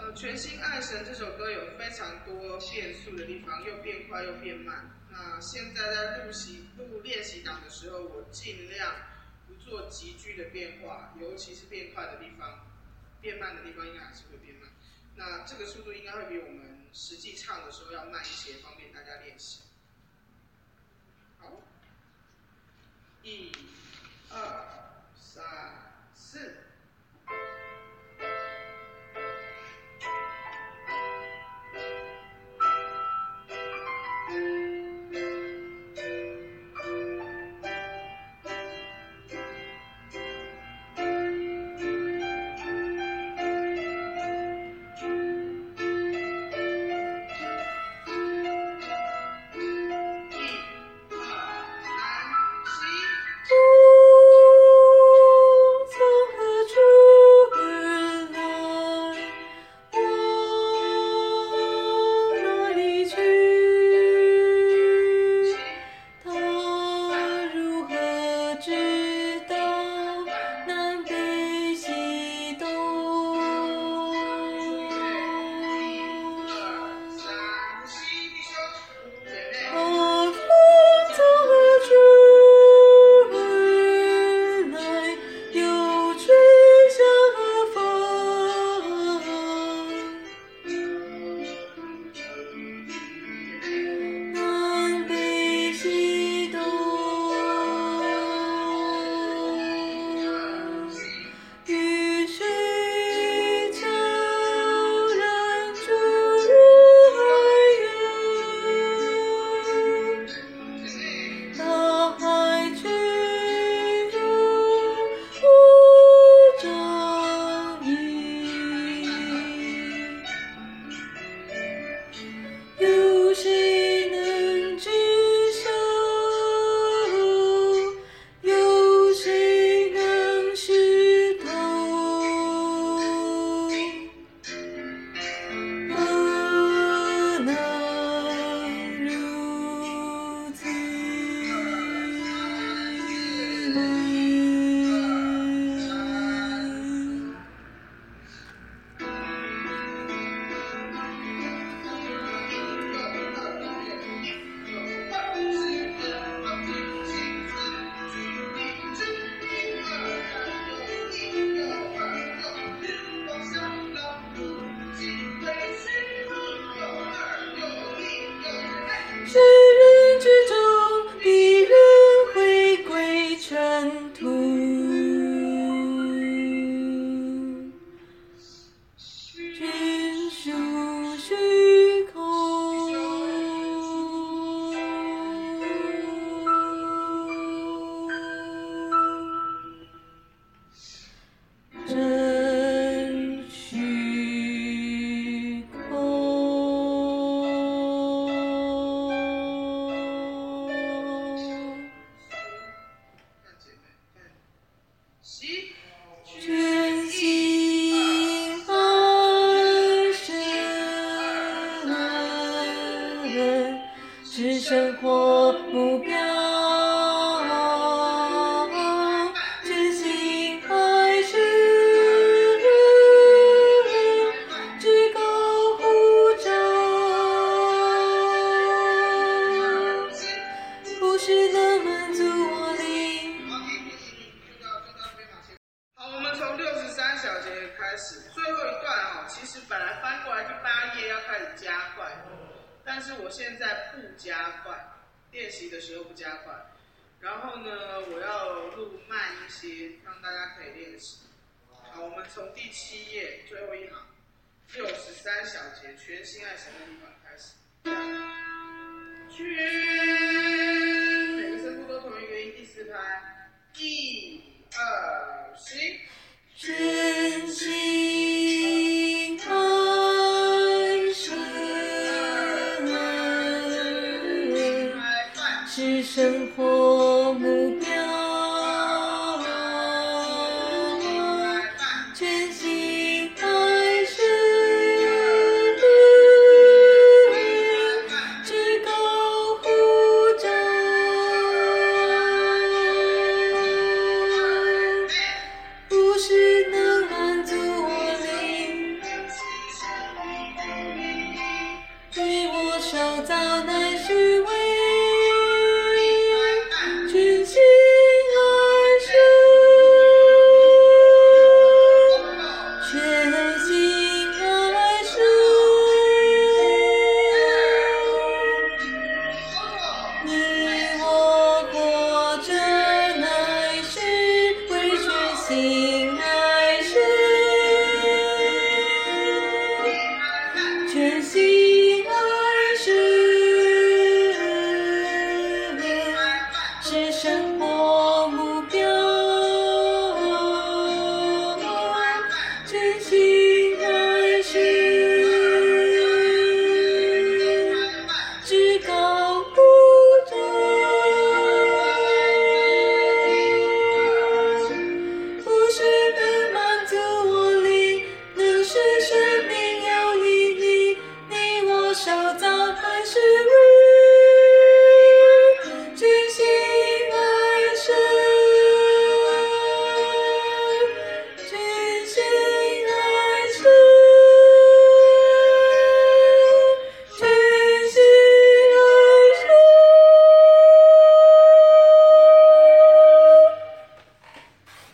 全心爱神这首歌有非常多变数的地方，又变快又变慢。那现在在录练习档的时候，我尽量不做急剧的变化，尤其是变快的地方，变慢的地方应该还是会变慢。那这个速度应该会比我们实际唱的时候要慢一些，方便大家练习。好，1、2、3、4。 是生活目标，真心爱是至高呼召，不是能满足我灵。 好，我们从63小节开始，最后一段其实本来翻过来第8页要开始加快。但是我现在不加快，练习的时候不加快。然后呢，我要录慢一些，让大家可以练习。好，我们从第7页最后一行，63小节全心爱神的地方开始。全，每个声部都同一个音，第4拍，1、2、行。 真心爱神。是生活